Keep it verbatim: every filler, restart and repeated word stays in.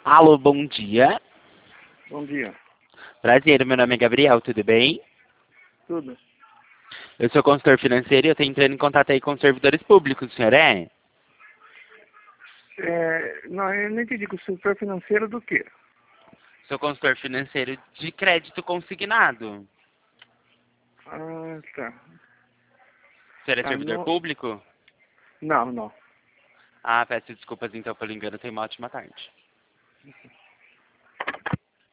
Alô, bom dia. Bom dia. Prazer, meu nome é Gabriel, tudo bem? Tudo? Eu sou consultor financeiro e eu estou entrando em contato aí com os servidores públicos, o senhor é? É, não, eu não entendi. Com o setor financeiro do quê? Sou consultor financeiro de crédito consignado. Ah, tá. O senhor é Tá, servidor não, público? não, não. Ah, peço desculpas então pelo engano, tenha uma ótima tarde.